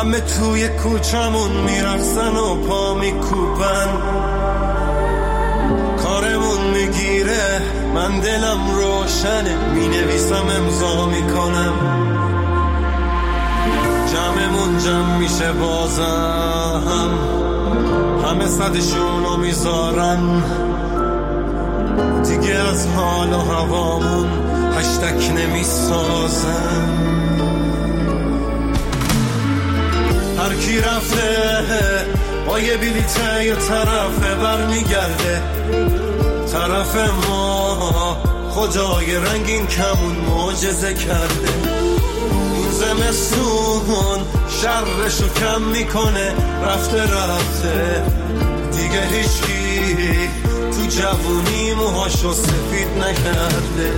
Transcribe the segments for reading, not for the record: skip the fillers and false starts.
همه توی کوچمون میرقصن و پا میکوبن، کارمون میگیره من دلم روشنه، مینویسم امضا میکنم، جمعمون جمع میشه بازم، همه صدشونو میذارن، دیگه از حال و هوامون هشتک نمیسازن. هر کی رفته با یه بلیته یه طرفه برمیگرده، طرف ما خدای رنگین کمون معجزه کرده. این زمستون شرشو کم میکنه، رفته دیگه هیچکی تو جوونی موهاشو سفید نکرده.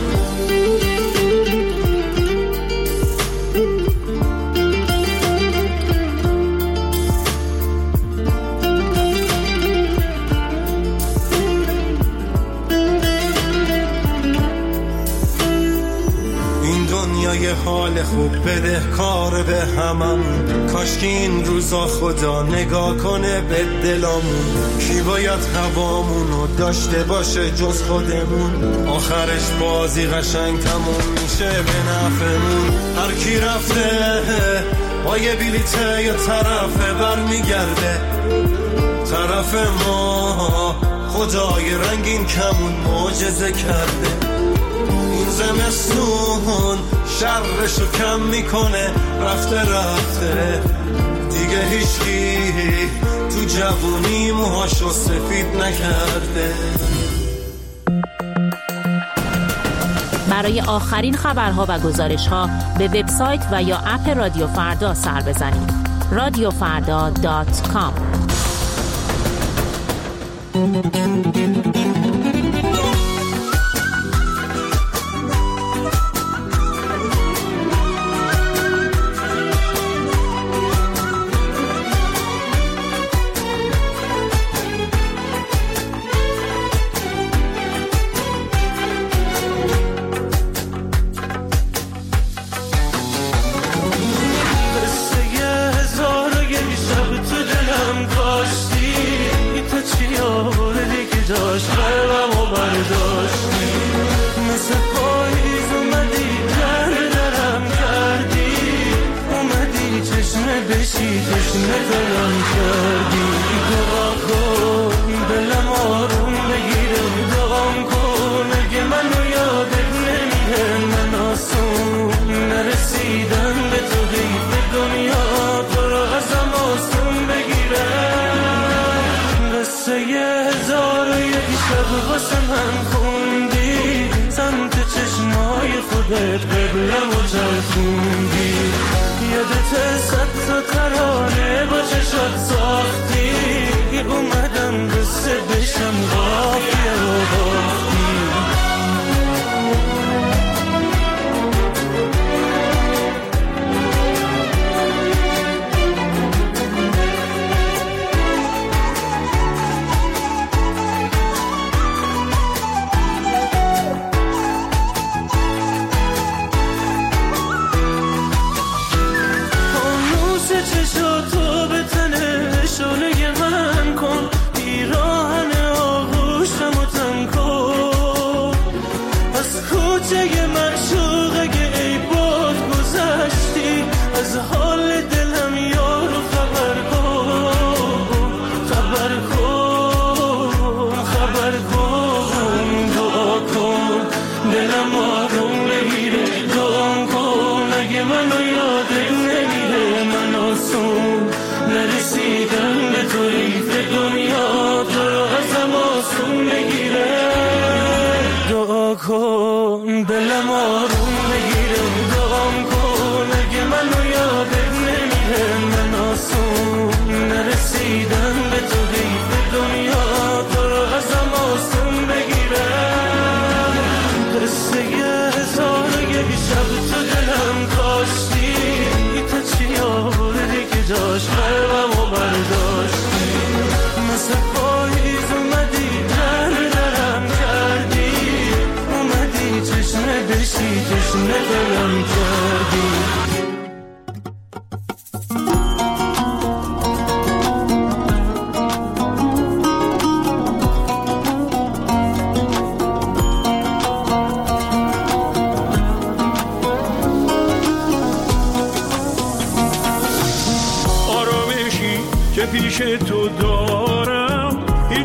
یه حال خوب بده کار به هممون، کاش که این روزا خدا نگاه کنه به دلامون. کی باید هوامونو داشته باشه جز خودمون، آخرش بازی قشنگ تموم میشه به نفعمون. هر کی رفته با یه بلیته یه طرفه برمیگرده، طرف ما خدای رنگین کمون معجزه کرده. این زمستون شرشو کم میکنه، رفته دیگه هیچکی تو جوونی موهاشو سفید نکرده. برای آخرین خبرها و گزارشها به وبسایت و یا اپ رادیو فردا سر بزنید. radiofarda.com. تشنه دلم کردی.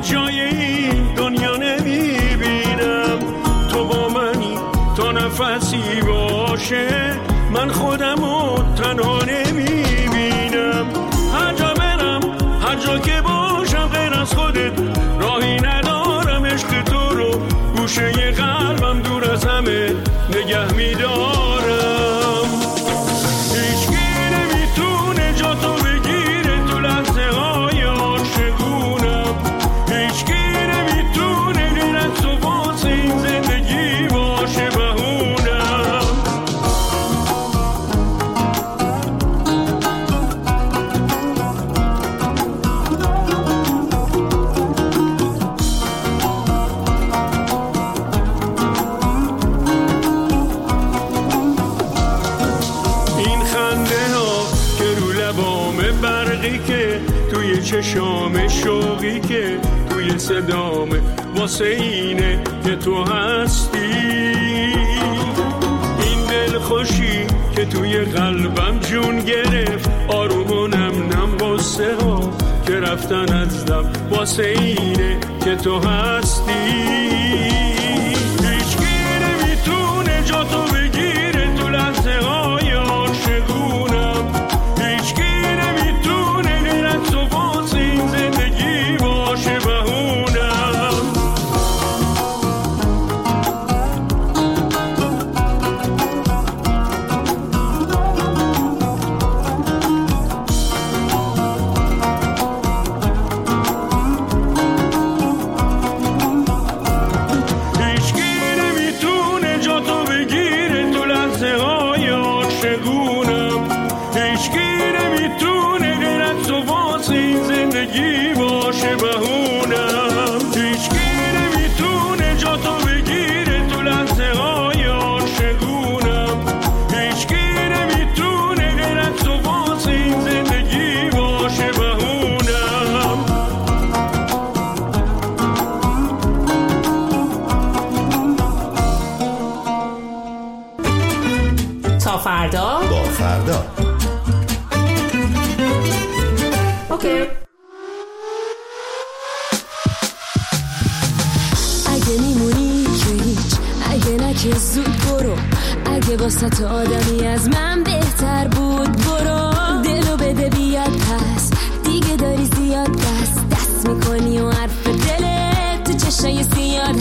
جای این دنیا نمیبینم. تو با منی تا نفسی باشه، من خودمو تنها نمیبینم. هر جا برم هر جا که باشم غیر از خودت راهی ندارم. عشق تو رو گوشه قلبم دور از همه نگه میدارم. هیچکی نمیتونه جا تو بگیره تو لحظه های عاشقونم. هیچکی نمیتونه غیر از تو واسه این زندگی باشه بهونم. که توی چشام شوقی که توی صدامه واسه اینه که تو هستی. این دل خوشی که توی قلبم جون گرفت، آروم و نم نم قصه ها که رفتن از دم واسه اینه که تو هستی. هیچکی نمیتونه جا تو بگیره تو لحظه های عاشقونم. هیچکی تو واسه این زندگی باشه بهونم. هیچکی نمیتونه جا تو بگیره تو لحظه های عاشقونم. هیچکی نمیتونه غیر از تو واسه این زندگی باشه بهونم. هیچکی نمیتونه جا تو بگیره تو لحظه های عاشقونم. هیچکی نمیتونه غیر از تو واسه این زندگی باشه بهونم. تا فردا با فردا. اوکی. اگه میمونی که هیچ، اگه نه که زود برو. اگه واسه آدمی از من بهتر بود برو. دلو بده بیاد پس دیگه داری زیاد دست میکنی و حرف دلت تو چشای سیاد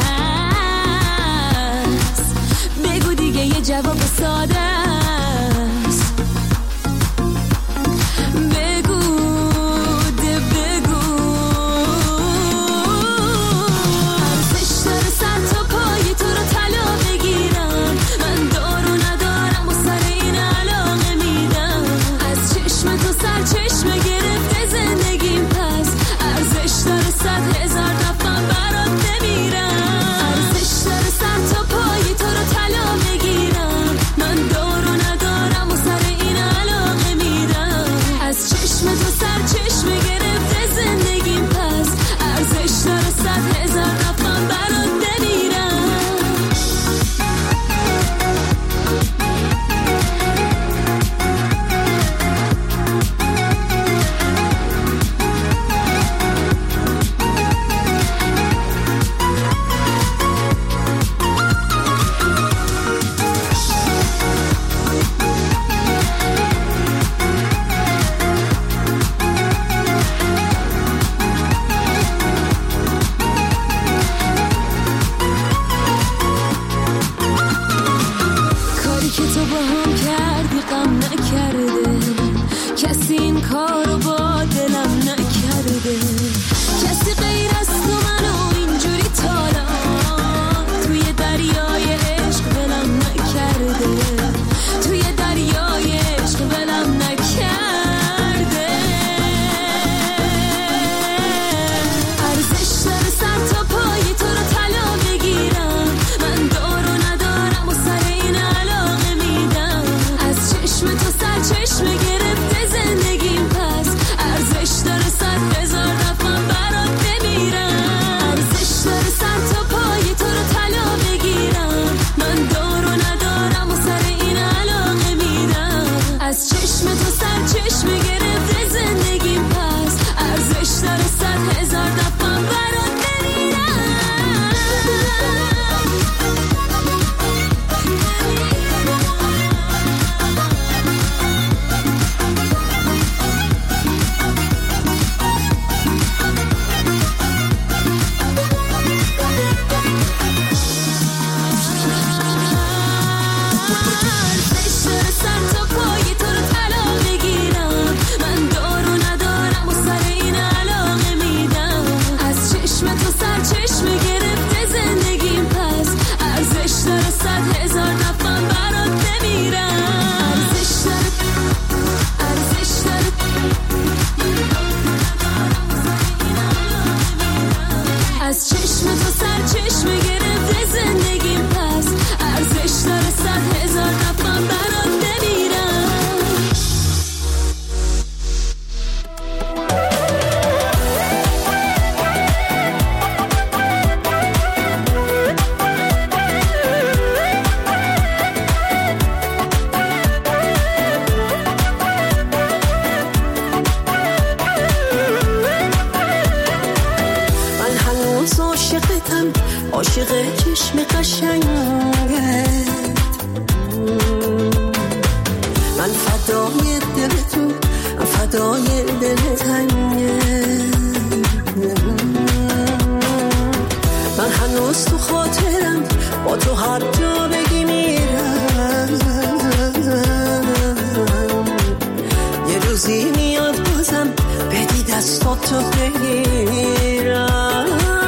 هست. بگو دیگه یه جواب ساده است. چشم گرفته زندگیم، پس ارزش داره 100,000 چشم گرفته زندگیم، پس ارزش داره 100,000 نفر برات بمیرم. ارزش داره از چشم تو سرچشم گرفته زندگیم، پس ارزش داره 100,000 نفر برات بمیرم. عاشق چشم قشنگت، من فدای دل تو، من فدای دل تنگت. من هنوز تو خاطرم، با تو هر جا بگی میرم. یه روزی میاد بازم بدی دستاتو بگیرم.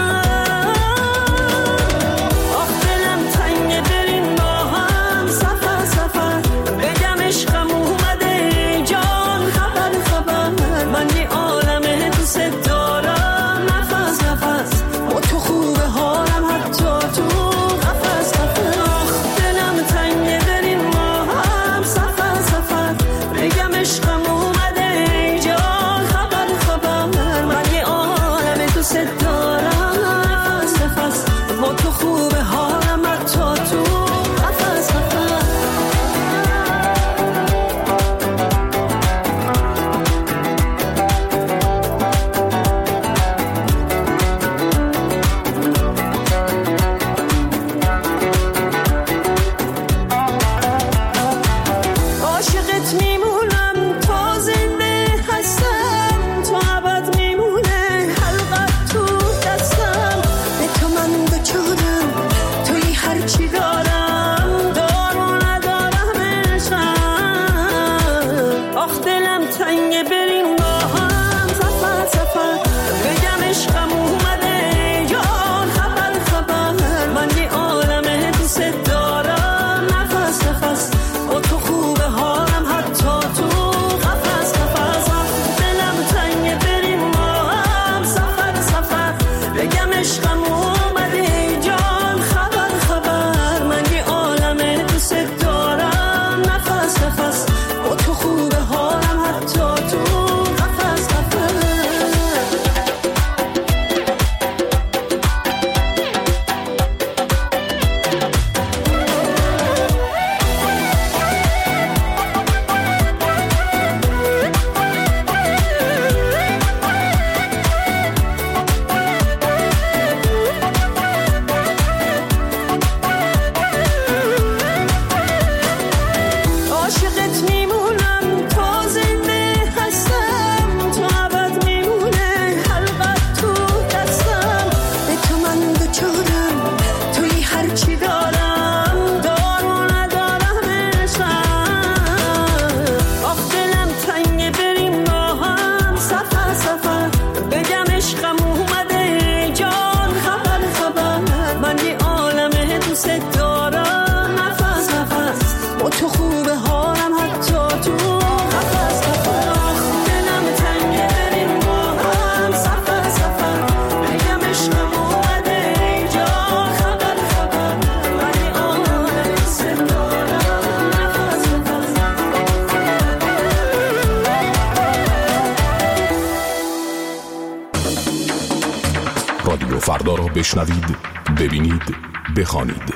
رادیو فردا را بشنوید، ببینید، بخوانید.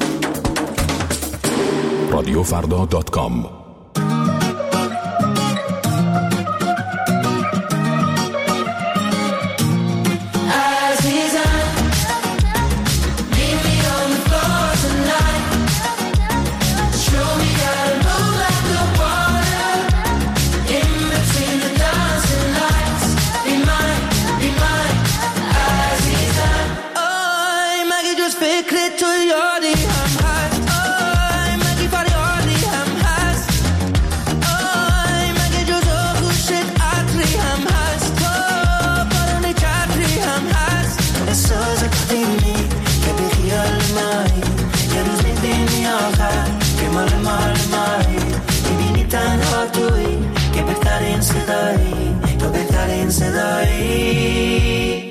رادیوفردا.com قدیمی که بی خیال مایی، یه روز میبینی آخر که مال مایی، میبینی تنها توی که بهترین صدایی، تو بهترین صدایی.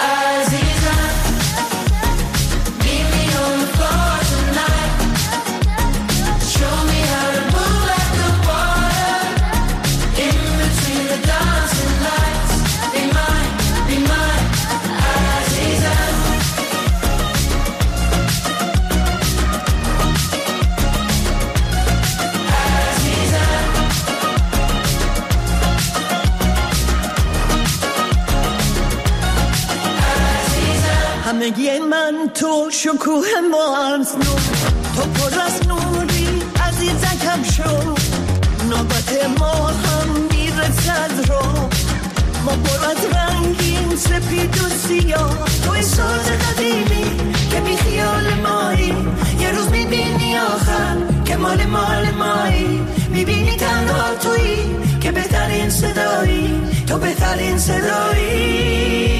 همگی من تو شکوه مارس نور، تو پر از نوری عزیزکم شو، نوبت ما هم میرسد رو، ما پر از رنگین سپید و سیاه، توی ساز قدیمی که بی خیال مایی، یه روز میبینی آخر که مال مایی، میبینی تنها توی که بهترین صدایی، تو بهترین صدایی.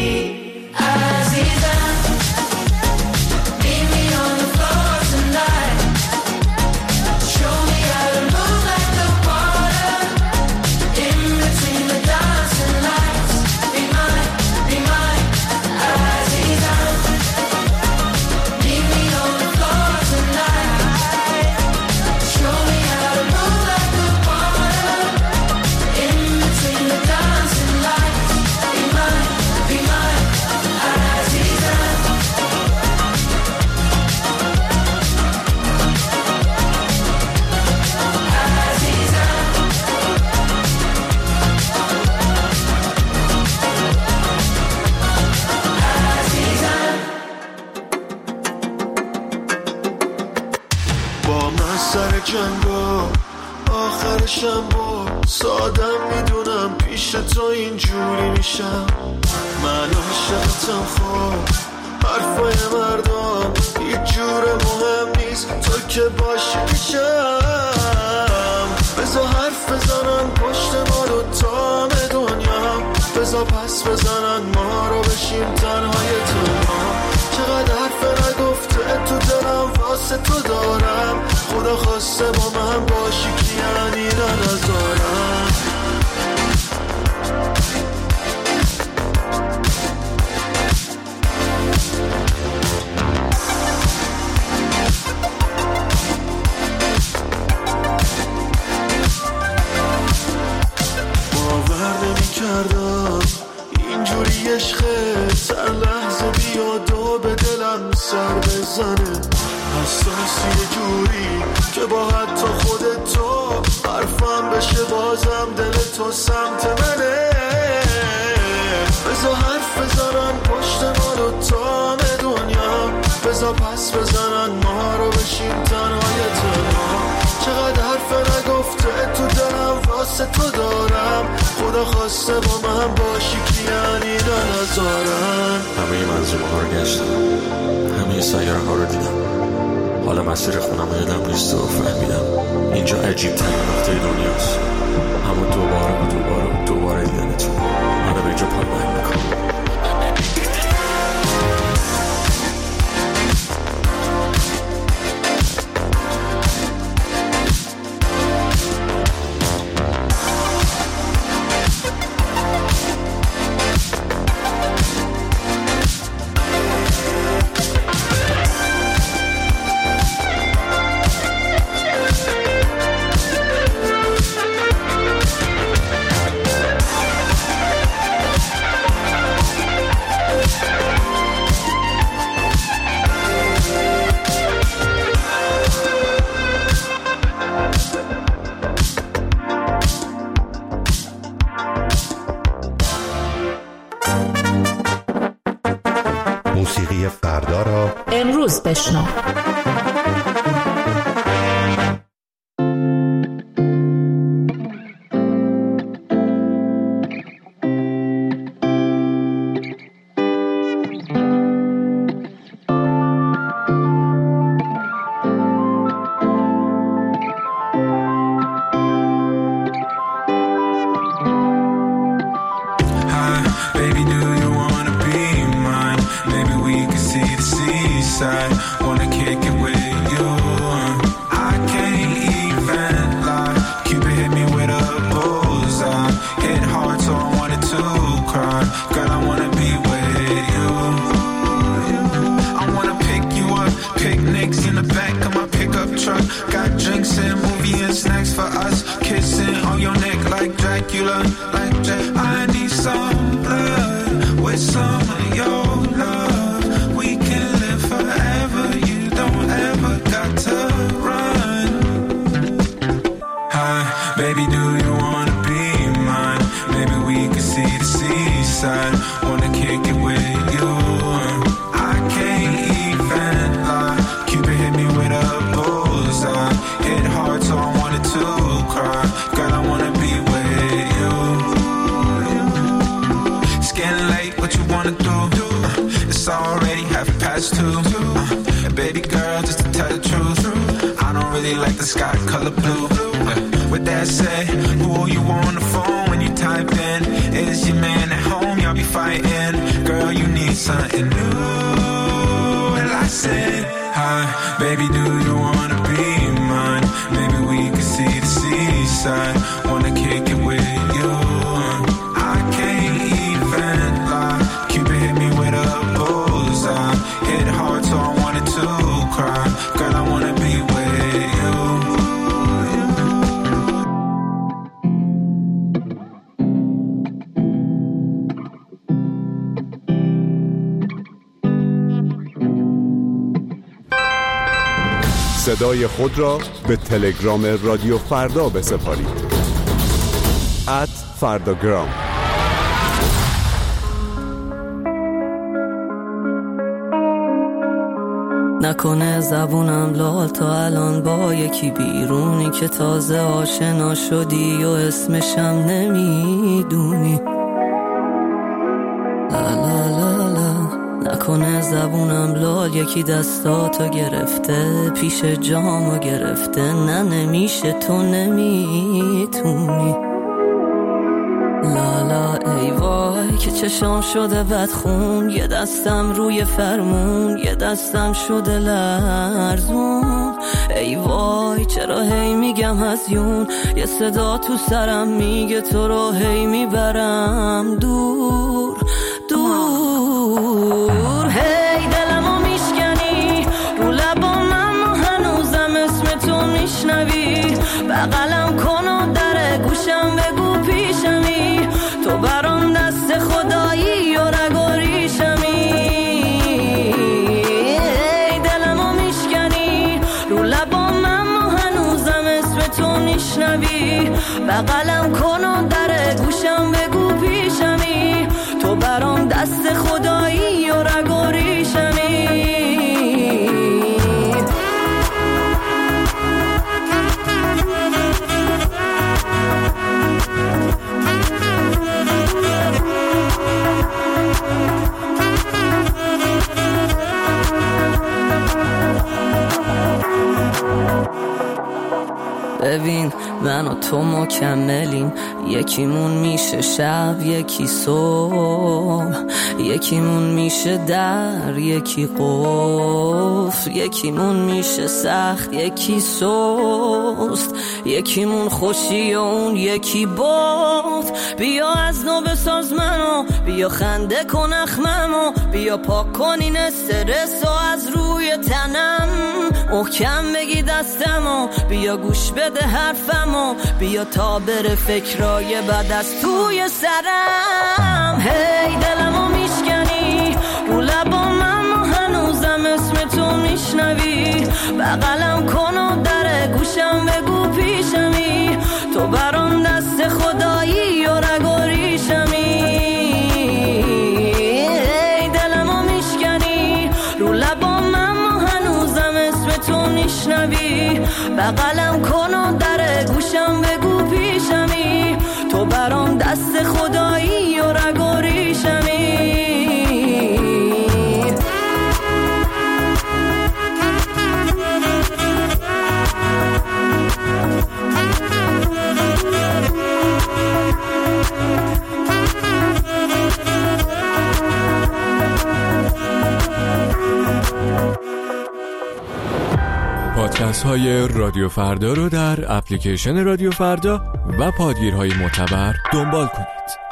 آخرشم با سادم میدونم پیش تو اینجوری میشم، من عاشقتم خب حرفای مردم هیچ جور مهم نیست، تو که باشی میشم. بذار حرف بزنن پشت ما رو تام دنیا، بذار پس بزنن ما رو بشیم تنهای تنها. چقدر حرف نگفته تو دلم واسه تو دارم، خدا خواسته با من باشی که یعنی نذارم. باور نمی‌کردم اینجوری عشقه سر لحظه بیاد و به دلم سر بزنه، حساسی یه جوری که با حتی خودت تو حرفم بشه بازم دل تو سمت منه. بذار حرف بزنن پشت ما رو تام دنیا، بذار پس بزنن ما رو بشیم تنهای تنها. چقدر حرف نگفته تو دلم واسه تو دارم، خدا خواسته با من باشی که یعنی نذارم. همه منظومه ها رو گشتم، همه سیاره ها رو دیدم، حالا مسیر خونم یادم نیست و فهمیدم اینجا عجیب ترین نقطه دنیاست، اما دوباره دیدن تو منو به اینجا پایمال میکنم. موسیقی فردا را امروز بشنو. Baby, do you wanna be mine? Maybe we can see the seaside. Wanna kick it with you. I can't even lie. Cupid hit me with a bullseye. Hit hard so I wanted to cry. Girl, I wanna be with you. I wanna pick you up. Picnics in the back of my pickup truck. Got drinks and movie and snacks for us. Kissing on your neck like Dracula. I need some blood with some of your love. We can live forever. You don't ever got to run. Hi, baby, do you wanna be mine? Maybe we could see the seaside. Wanna kick it with you. I can't even lie. Cupid hit me with a bullseye. Hit hard so I wanted to cry. Girl, I wanna be with you. It's getting late, what you wanna do? It's already 2:30. Baby girl, just to tell the truth, I don't really like the sky color blue. With that said, who are you on the phone when you type in? Is your man at home? Y'all be fighting. Girl, you need something new. And I said, hi, baby, do you wanna be mine? Maybe we could see the seaside. Wanna kick it with you. I can't even lie. Cupid hit me with a bullseye. Hit hard so I wanted to cry. Girl, I wanna be with you. صدای خود را به تلگرام رادیو فردا بسپارید. @فرداگرام. نکنه زبونم لال تا الان با یکی بیرونی که تازه آشنا شدی و اسمشم نمیدونی. لا لا لا لا. نکنه زبونم لال یکی دستاتو گرفته، پیش جامو گرفته. نه نمیشه، تو نمیتونی. لالا ای وای که چشام شده بدخون، یه دستم روی فرمون، یه دستم شده لرزون. ای وای چرا هی میگم هزیون، یه صدا تو سرم میگه تو رو هی میبرم دور دور. هی دلمو میشکنی رو لبام، اما هنوزم اسم تو میشنوی. بغلم کن و در گوشم بگو پیشمی، تو برام دست خدایی و رگ و ریشمی. ای دلمو میشکنی رو لبام، اما هنوزم اسم تو میشنوی. بغلم کن و در گوشم بگو پیشمی، تو برام دست خدایی و رگ و ریشمی. ببین من و تو مکملیم، یکیمون میشه شب یکی صبح، یکیمون میشه در یکی قفل، یکیمون میشه سخت یکی سست، یکیمون خوشی و اون یکی باد. بیا از نو بساز منو، بیا خنده کن اخممو، بیا پاک کن این استرس و از روی تنم، محکم بگی دستمو، بیا گوش بده حرفمو، بیا تا بره فکرای بد از توی سرم. هی دلمو میشکنی رو لبام، اما هنوزم اسم تو میشنوی. بغلم کن و در گوشم بگو پیشمی، تو برام دست خدایی و رگ و ریشمی. هی دلمو میشکنی رو لبام، اما هنوزم اسم تو میشنوی. بغلم کن و در گوشم بگو پیشمی، تو برام دست خدایی و رگ و ریشمی. پادکست های رادیو فردا رو در اپلیکیشن رادیو فردا و پادگیرهای معتبر دنبال کنید.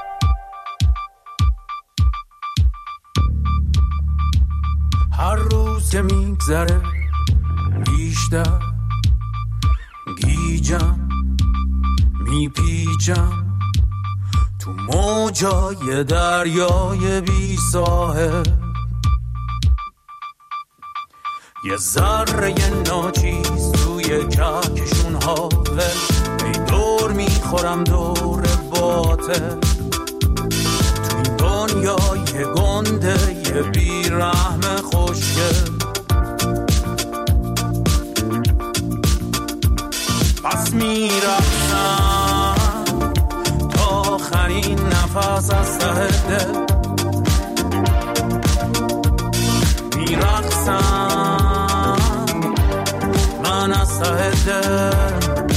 هر روز که میگذره بیشتر گیجم میپیچم تو موجای دریای بی ساحل، یه ذره ناچیز توی کهکشون هاول، ای دور میخورم دور باطل، تو این دنیای گنده یه بیرحم خوشگل. پس میرفتم تا آخرین نفس از ته دل، میرقصم من از ته دل.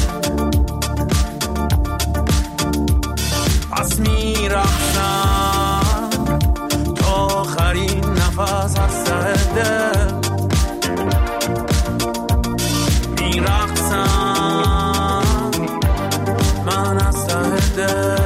پس میرقصم تا آخرین نفس از ته دل، میرقصم من از ته دل.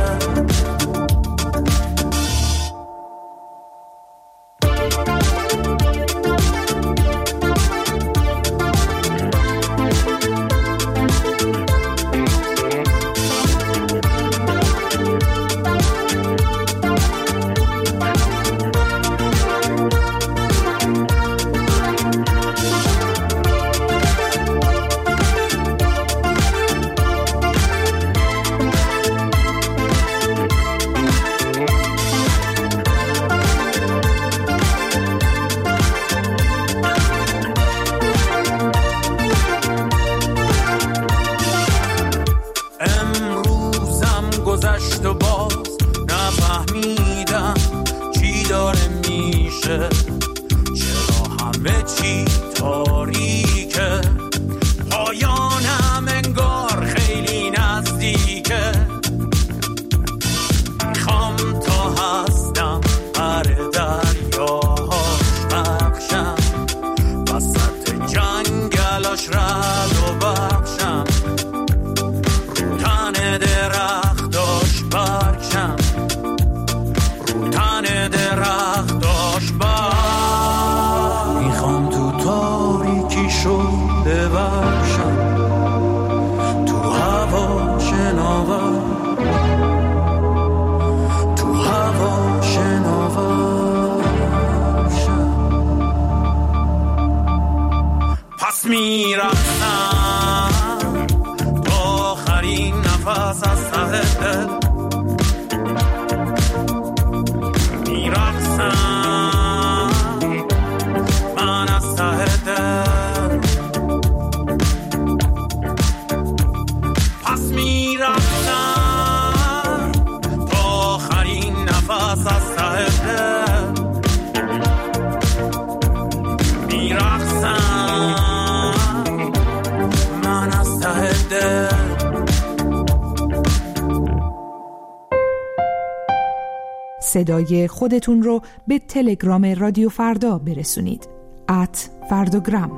صدای خودتون رو به تلگرام رادیو فردا برسونید. @فرداگرام.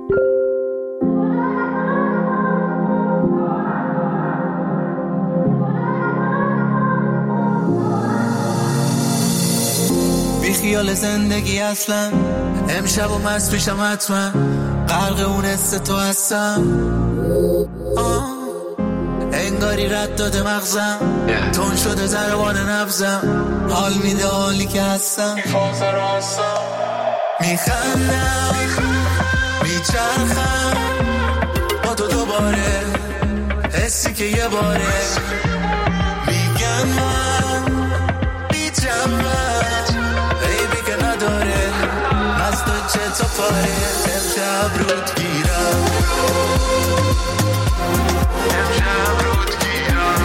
بی خیال زندگی اصلا، امشب و مست پیشم حتما، غرق اون حس تو هستم. انگاری رد داده مغزم، تون شده ضربان نبزم، حال میده حالی که هستم. میخندم میچرخم با تو دوباره، حسی که یه باره میگم من بی‌جنبم، بیبی که نداره از تو چه تا پاره. امشب رود گیرم، امشب رود گیرم،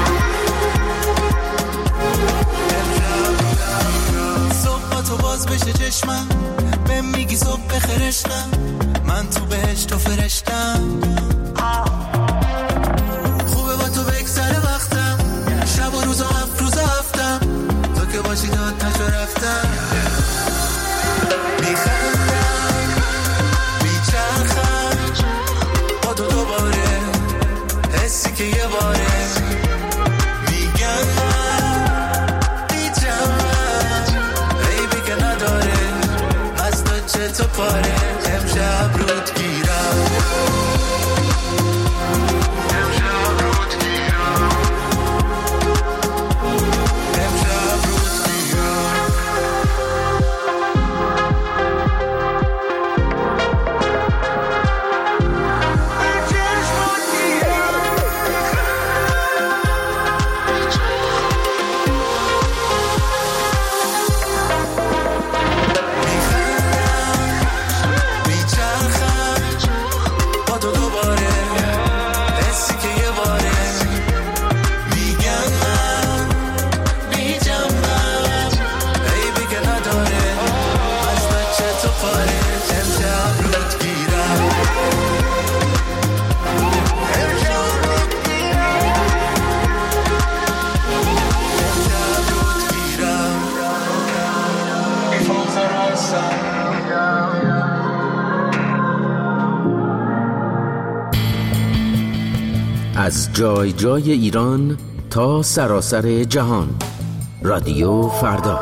صبح تو باز بشه چشمم، بهم میگی صبح بخرشتم، من تو بهش تو فرشتم. خوبه با تو بگذره وقتم، شب و روز و هفت روز هفتم، تو که باشی داد تشو رفتم. میخندم تو پاره امشب رود گیرم از جای جای ایران تا سراسر جهان، رادیو فردا.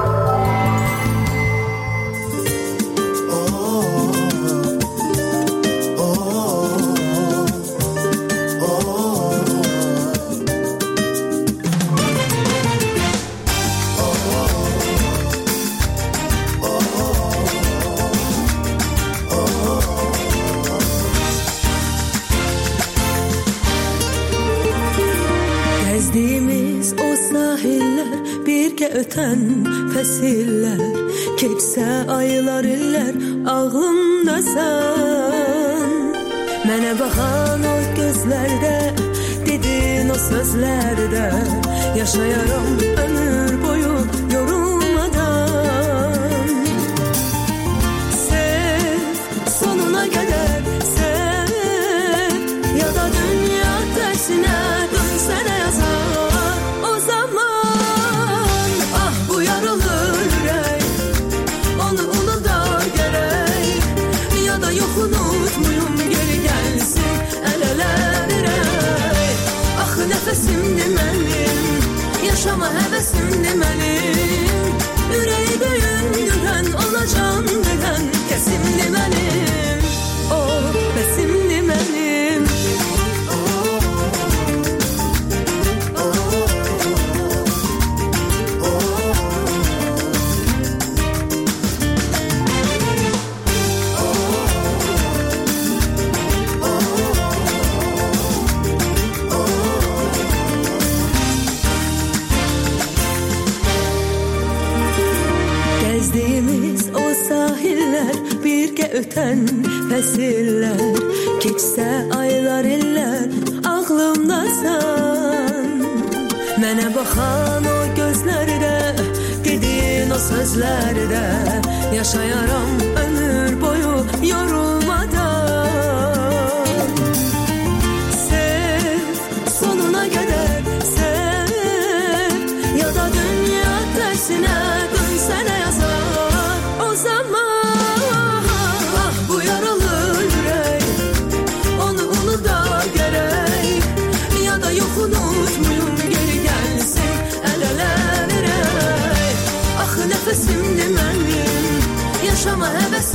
Öten fəsirlər, keçsə aylar illər, ağlımdasan. Mənə baxan o gözlərdə, dedin o sözlərdə, yaşayaram ömür boyu yorulmadan. Sev, sonuna qədər sev, ya da dünya tərsinə dönsənə yazar. Nəfəsimdir mənim, yaşama həvəsimdir mənim. Ürəyi döyündürən, ona can verən kəsimdir mənim. O bəsimdir mənim. Öten fəsirlər, keçsə aylar illər, ağlımdasan. Mənə baxan o gözlərdə, dedin o sözlərdə, yaşayaram ömür boyu yorulmadan. Sev, sonuna qədər sev, ya da dünya tərsinə dönsənə yazar. O zaman unutmayım, geri gelsin el ele vererek. Ah nefesimdir mənim, yaşama həvəsim.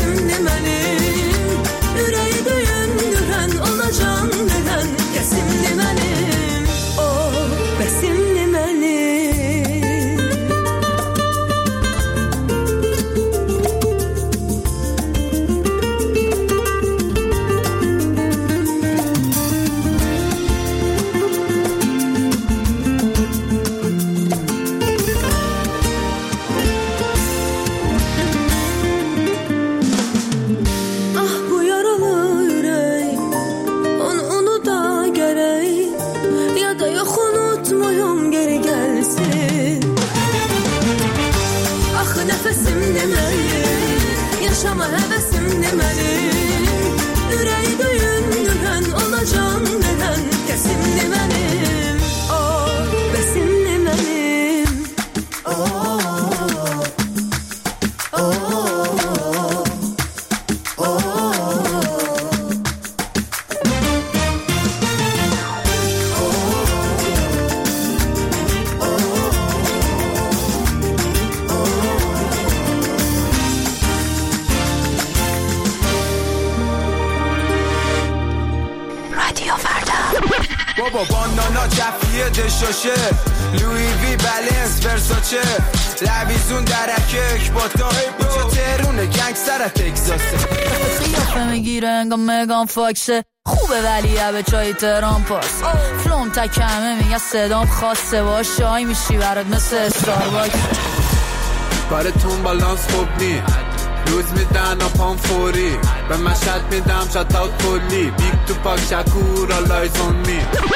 بابا بانانا جفیه دشاشه لوی وی بلنس ورساچه لویزون درکک باتا اینجا تهرونه گنگستر تگزاسه قیافه میگیره انگام مگان فاکسه خوبه ولی به چای تهران پاس فلوم تکمه میگه صدام خاصه باش شای میشی برات مثل استارباکس کارتون بالانس خوب نی روز میدن پام فوری به مشهد میدم شات اوت کلی بیگ تو پاک شکور آلایزون می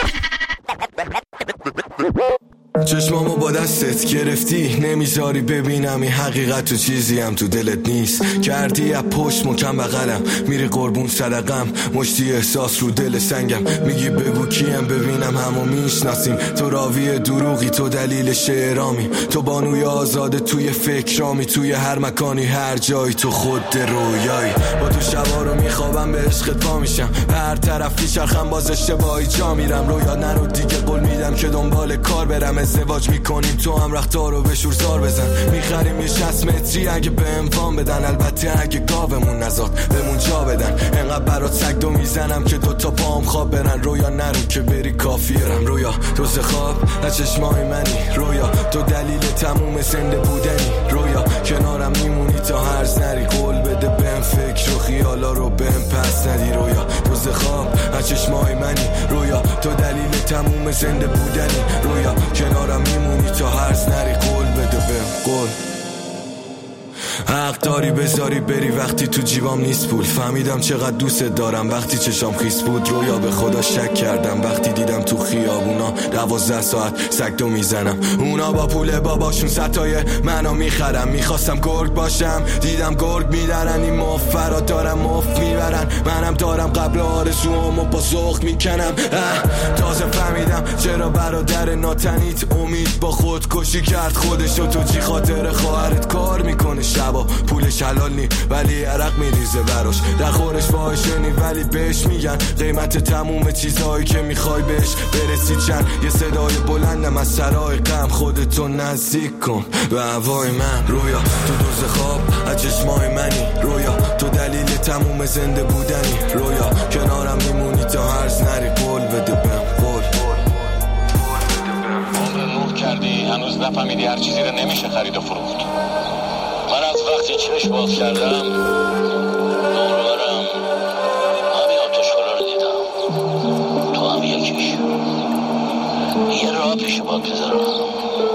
چشمامو با دستت گرفتی نمیذاری ببینم این حقیقت تو چیزی هم تو دلت نیست کردی از پشت مکم بغلم میری قربون صدقم مشتی احساس رو دل سنگم میگی بگو کیم ببینم همو میشناسیم تو راوی دروغی تو دلیل شعرامی تو بانوی آزاده توی فکرامی توی هر مکانی هر جایی تو خود رویایی با تو شبا رو میخوابم به عشقت پا میشم هر طرفی چرخم باز اشتباهی جا میرم رویا نرو دیگه قول میدم که دنبال کار برم ازدواج میکنیم تو هم رختارو به شورزار بزن میخریم یه 60 متری اگه به امفان بدن البته اگه گاومون نزاد بمون جا بدن انقدر برات سگدو میزنم که دوتا پام خواب برن رویا نرو که بری کافیرم رویا تو خواب از چشمای منی رویا تو دلیل تموم زنده بودنی رویا کنارم میمونی تا هرز نری قول بده بهم فکر و خیالا رو بهم پس ندی رویا تو خواب از چشمای منی رویا تو دلیل تموم زنده بودنی رویا کنارم میمونی تا هرز نری قول بده بهم قول حق داری بذاری بری وقتی تو جیبام نیست پول فهمیدم چقدر دوست دارم وقتی چشام خیس بود رویا به خدا شک کردم وقتی دیدم تو خیابونا 12 ساعت سگدو میزنم اونا با پول باباشون ستای منو میخرم میخواستم گرگ باشم دیدم گرگ میدارن این مفرا دارم مفت میبرن منم دارم قبل آرزوامو با ذوق میکنم تازه فهمیدم چرا برادر ناتنیت امید با خودکشی کرد خودشو تو چی خاطر خواهرت کار میکنه شبا پولش حلال نی ولی عرق میریزه براش در خورش فاحشه نی ولی بهش میگن قیمت تموم چیزهایی که میخوای بهش برسی چند یه صدای بلندم از سرای غم خودتو نزدیک کن به هوای من رویا تو دوز خواب از چشمای منی رویا تو دلیل تموم زنده بودنی رویا کنارم میمونی تا هرز نری قول بده بهم قول عمر نور کردی هنوز نفهمیدی هر چیزی رو نمیشه خرید و فروخت من از وقتی چشم باز کردم دوربرم همین آتشکلا رو دیدم تو هم یکیش یه راه پیش باد بذارم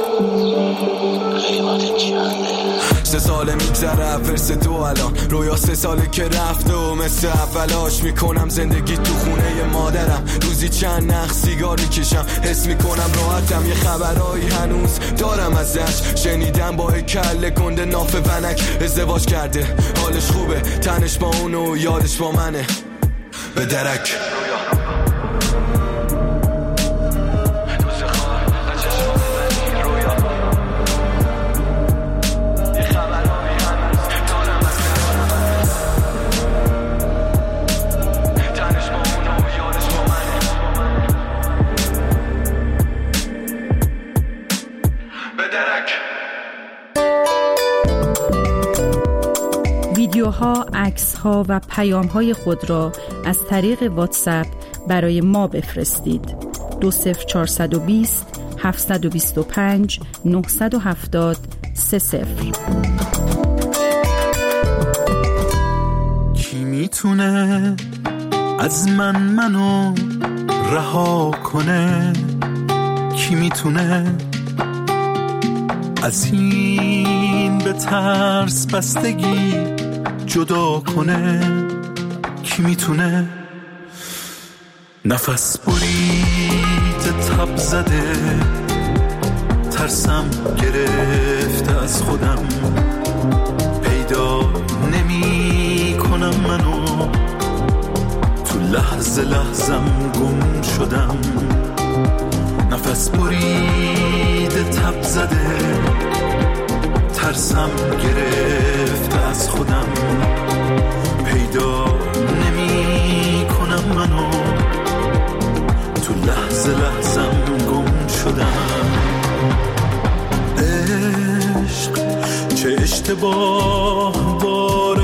قیمت چنده 3 ساله میگذره ورس تو الان رویا 3 ساله که رفته و مثل اولاش میکنم زندگی تو خونه مادرم روزی چند نخ سیگار میکشم حس میکنم راحتم یه خبرایی هنوز دارم ازش شنیدم با کله گنده ناف ونک ازدواج کرده حالش خوبه تنش با اونو یادش با منه به درک ویدیوها، عکس‌ها و پیام‌های خود را از طریق واتساپ برای ما بفرستید. 20420 725 970 30. کی میتونه از منو رها کنه؟ کی میتونه از این به ترس بستگی جدا کنه؟ کی میتونه نفس برید تب زده ترسم گرفته از خودم پیدا نمی کنم منو تو لحظه لحظم گم شدم نفس برید تب زده ترسم گرفته از خودم پیدا نمی کنم منو تو لحظه لحظم گم شدم عشق چه اشتباه بار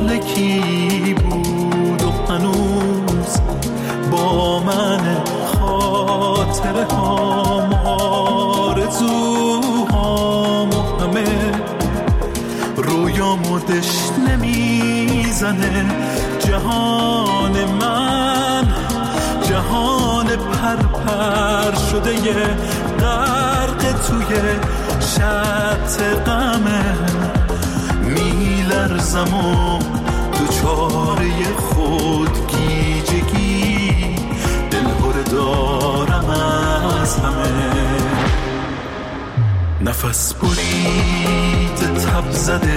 مهلکی بود و هنوز با من میزنه جهان من، جهان پرپر شده یه غرق توی شط غمه، میلرزم و دوچاره خودگیجگی، دلهره دارم از همه. نفس برید تب زده،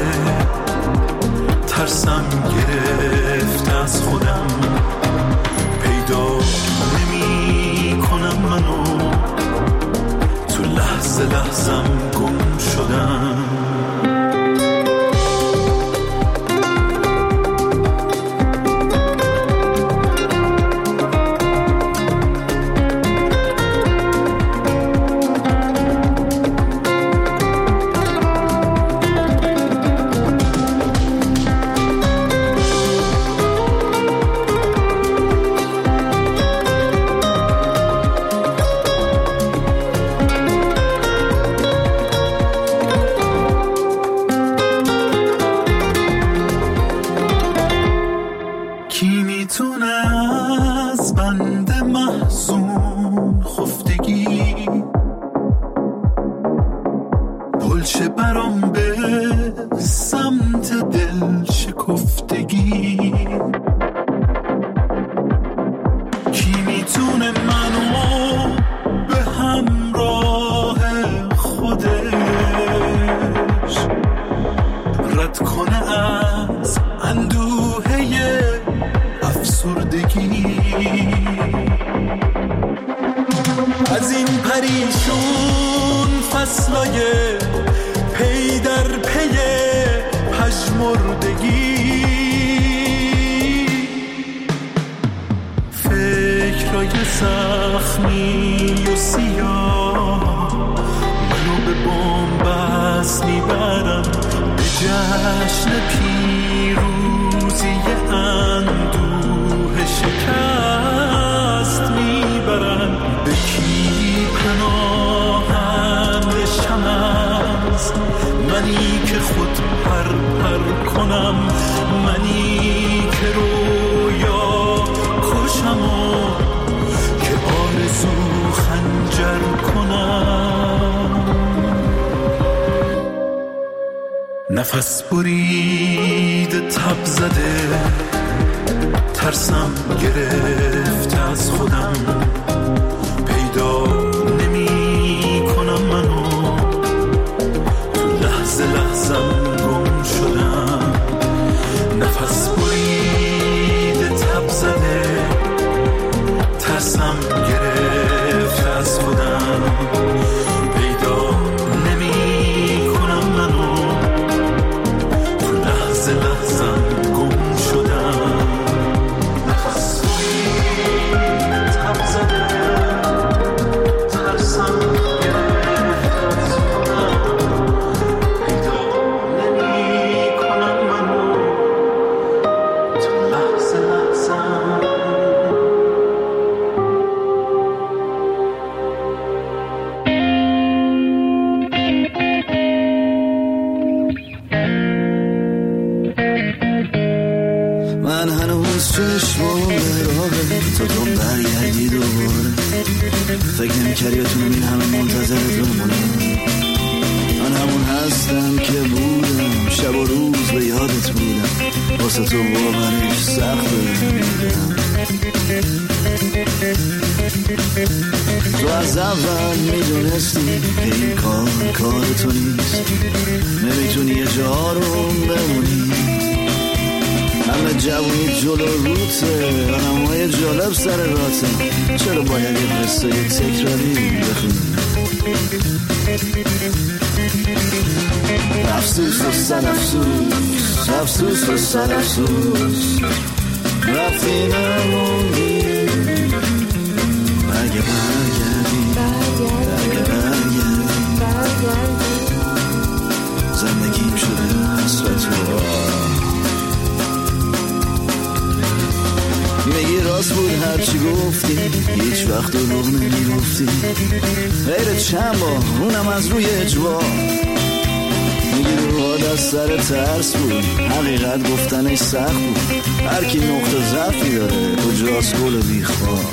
ترسم گرفت از خودم، پیدا نمی کنم منو، تو لحظه لحظم گم شدم. از این پریشون فصلای پی در پی پژمردگی، فکرای زخمی و سیاه منو به بن‌بست میبرن، به جشن پیروزی اندوه شکست میبرن. به کی پناهم بشم از منی که خود پر پر کنم، منی که رویا کشم و که آرزو خنجر کنم. نفس برید تب زده، ترسم گرفت از خودم، پیدا نمی کنم منو، تو لحظه لحظم گم شدم. نفس برید تب زده، ترسم گرفت از خودم، پیدا نمی کنم منو، تو لحظه لحظم گم شدم. نفس برید تب زده، ترسم گرفت از خودم، پیدا نمی کنم منو، تو لحظه لحظم. من هنوز چشمام به راهه تا برگردی دوباره، فکر نمی‌کردی بتونم این همه منتظرت بمونم. من همون هستم که بودم، شب و روز به یادت بودم، واسه تو باورش سخته میدونم. تو از اول میدونستی که این کار تو نیست، نمیتونی یه جا رو بمونی. همه جوونی جلو روته، آدمای جالب سر راته، چرا باید یه قصه تکراری بخونی؟ افسوس و سر افسوس، افسوس و سر افسوس، رفتی نموندی. اگه برگردی، اگه برگردی، زندگیم شده حسرت و میگی راست بود هرچی گفتی، هیچ وقت دروغ نمیگفتی، غیر چند بار اونم از روی اجبار. میگی روها زیاد از سر ترس بود، حقیقت گفتنش سخت بود. هر کی نقطه ضعفی داره کجاست گل بیخواه.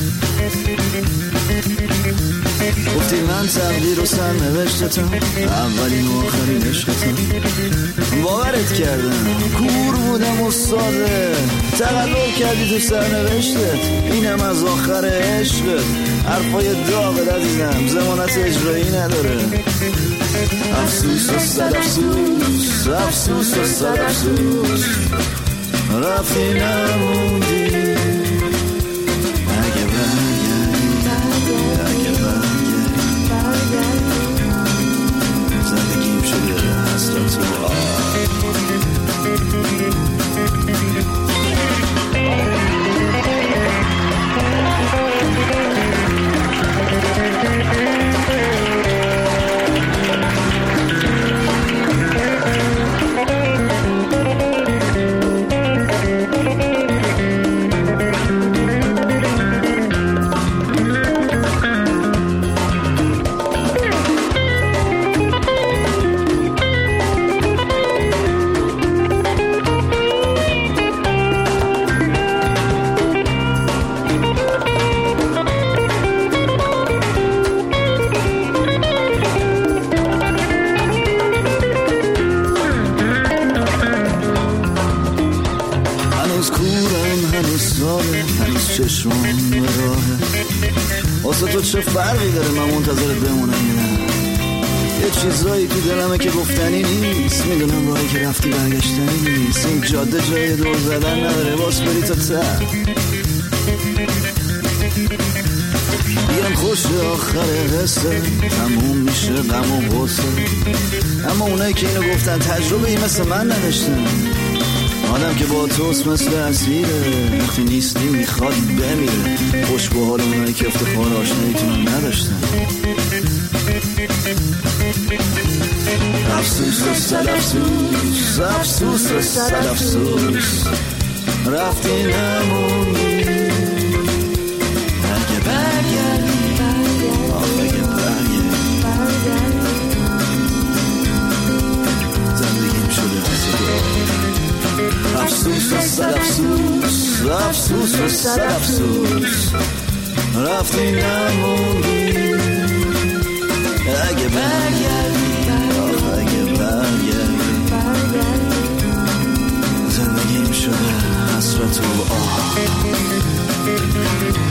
گفتی من تقدیر و سرنوشتتم، اولین و آخرین عشقتم. باورت کردم کور بودم و ساده، تقلب کردی تو سرنوشتت، اینم از آخر عشقت. حرفای داغت عزیزم ضمانت اجرایی نداره. افسوس و صد افسوس، افسوس و صد افسوس، رفتی نموندی. اگه برگردی، اگه برگردی، زندگیم شده حسرت و چشمم به راهه. واسه تو چه فرقی داره من منتظرت بمونم؟ یه چیزایی تو دلمه که گفتنی نیست. میدونم راهی که رفتی برگشتنی نیست. این جاده جای دور زدن نداره، باز بری تا ته. میگم خوش آخر قصه، تموم میشه غم و غصه. اما اونایی که اینو گفتن تجربه ای مثل من نداشتن. آدم که با توست مثل اسیره، وقتی نیستی میخواد بمیره. خوش به حال اونایی که افتخار آشناییتون نداشتن. افسوس و صد افسوس، افسوس و صد افسوس، رفتی نموندی. اگه برگردی، اگه برگردی، زندگیم شده حسد. افسوس و صد افسوس، افسوس و صد افسوس، رفتی نموندی. اگه برگردی، اگه برگردی، زندگیم شده حسرت و آه.